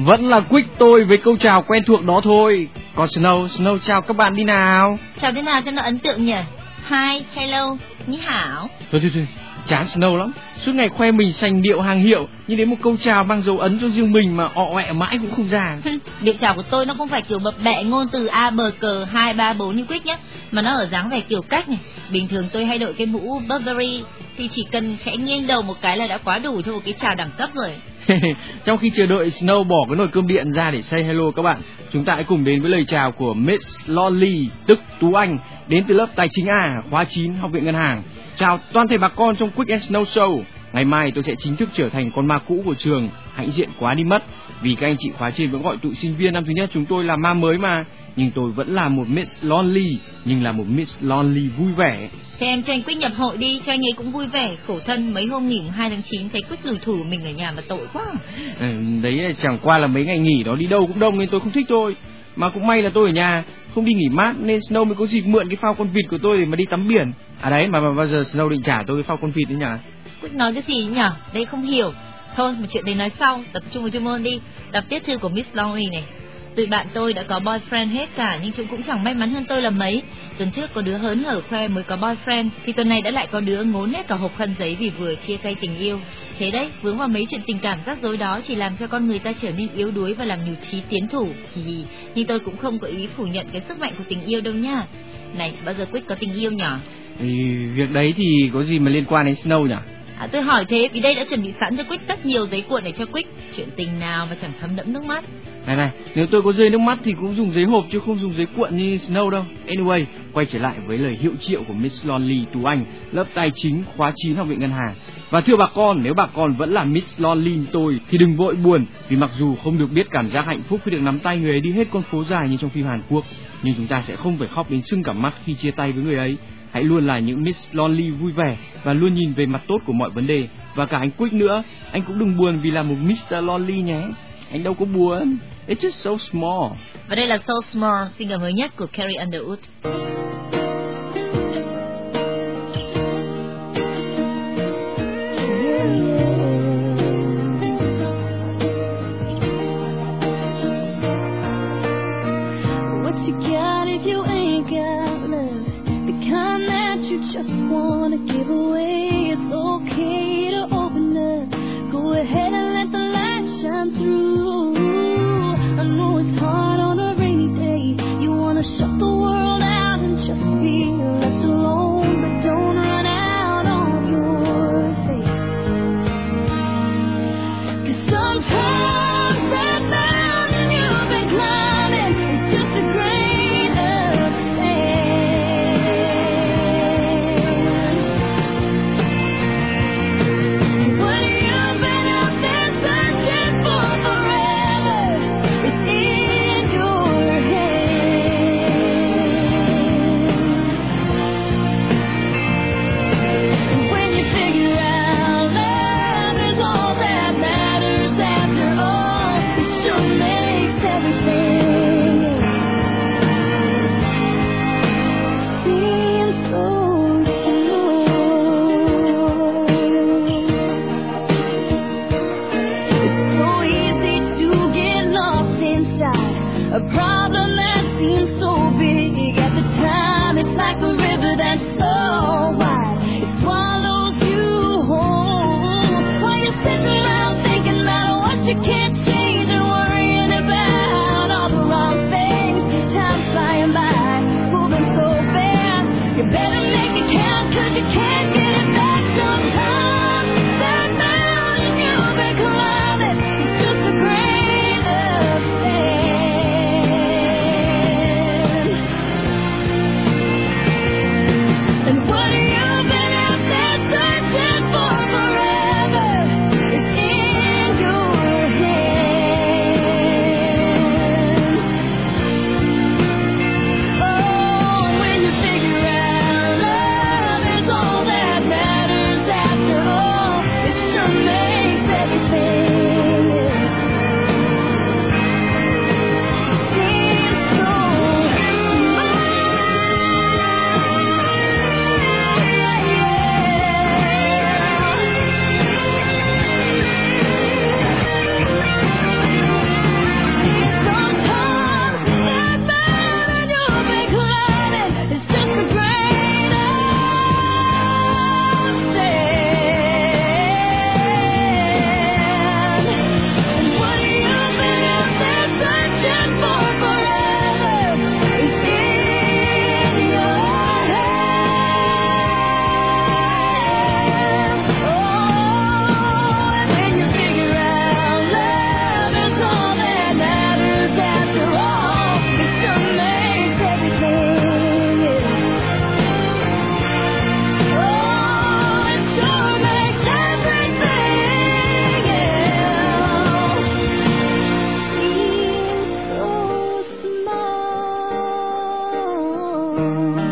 Vẫn là Quick tôi với câu chào quen thuộc đó thôi. Còn Snow chào các bạn đi nào. Chào thế nào cho nó ấn tượng nhỉ? Hi, hello, ni hảo. Thôi, chán Snow lắm. Suốt ngày khoe mình sành điệu hàng hiệu, nhưng đến một câu chào mang dấu ấn cho riêng mình mà ọ ọe mãi cũng không ra. Điệu chào của tôi nó không phải kiểu bập bẹ ngôn từ A bờ cờ 2 3 4 như Quick nhá, mà nó ở dáng vẻ kiểu cách này. Bình thường tôi hay đội cái mũ Burberry thì chỉ cần khẽ nghiêng đầu một cái là đã quá đủ cho một cái chào đẳng cấp rồi. Trong khi chờ đợi Snow bỏ cái nồi cơm điện ra để say hello các bạn, chúng ta hãy cùng đến với lời chào của Miss Lonely, tức Tú Anh, đến từ lớp Tài chính A, khóa 9, Học viện Ngân hàng. Chào toàn thể bà con trong Quick and Snow Show. Ngày mai tôi sẽ chính thức trở thành con ma cũ của trường, hãnh diện quá đi mất. Vì các anh chị khóa trên vẫn gọi tụi sinh viên năm thứ nhất chúng tôi là ma mới mà. Nhưng tôi vẫn là một Miss Lonely, nhưng là một Miss Lonely vui vẻ. Thế em cho anh Quick nhập hội đi, cho anh ấy cũng vui vẻ. Khổ thân mấy hôm nghỉ 2 tháng 9 thấy Quick rủi thủ mình ở nhà mà tội quá. Đấy chẳng qua là mấy ngày nghỉ đó đi đâu cũng đông nên tôi không thích thôi. Mà cũng may là tôi ở nhà, không đi nghỉ mát nên Snow mới có dịp mượn cái phao con vịt của tôi để mà đi tắm biển. À đấy, mà bao giờ Snow định trả tôi cái phao con vịt đấy nhỉ? Quick nói cái gì nhỉ? Đây không hiểu. Thôi, một chuyện đấy nói sau, tập trung vào chuyên môn đi. Đọc tiết thư của Miss Lonely này. Tụi bạn tôi đã có boyfriend hết cả, nhưng chúng cũng chẳng may mắn hơn tôi là mấy. Tuần trước có đứa hớn hở khoe mới có boyfriend, thì tuần này đã lại có đứa ngốn hết cả hộp khăn giấy vì vừa chia tay tình yêu. Thế đấy, vướng vào mấy chuyện tình cảm rắc rối đó chỉ làm cho con người ta trở nên yếu đuối và làm nhụt chí tiến thủ. Nhưng tôi cũng không có ý phủ nhận cái sức mạnh của tình yêu đâu nha. Này, bao giờ Quick có tình yêu nhỉ? Việc đấy thì có gì mà liên quan đến Snow nhỉ? Tôi hỏi thế vì đây đã chuẩn bị sẵn cho Quick rất nhiều giấy cuộn để cho Quick. Chuyện tình nào mà chẳng thấm đẫm nước mắt. Này, nếu tôi có rơi nước mắt thì cũng dùng giấy hộp chứ không dùng giấy cuộn như Snow đâu. Anyway, quay trở lại với lời hiệu triệu của Miss Lonely Tú Anh, lớp Tài chính, khóa 9, Học viện Ngân hàng. Và thưa bà con, nếu bà con vẫn là Miss Lonely như tôi thì đừng vội buồn, vì mặc dù không được biết cảm giác hạnh phúc khi được nắm tay người ấy đi hết con phố dài như trong phim Hàn Quốc, nhưng chúng ta sẽ không phải khóc đến sưng cả mắt khi chia tay với người ấy. Hãy luôn là những Miss Lonely vui vẻ và luôn nhìn về mặt tốt của mọi vấn đề. Và cả anh Quick nữa, anh cũng đừng buồn vì là một Mr. Lonely nhé. Anh đâu có buồn. It's just so small. Và đây là So Small, single mới nhất của Carrie Underwood. What you got if you ain't got love? The kind that you just wanna give away. It's okay to open up. Go ahead and let the light shine through. I know it's hard on a rainy day. You wanna shut the world out and just be left alone, but don't run out on your faith. 'Cause sometimes that mountain you've been climbing is just a grain of sand. What you've been out there searching for forever is in your head. more.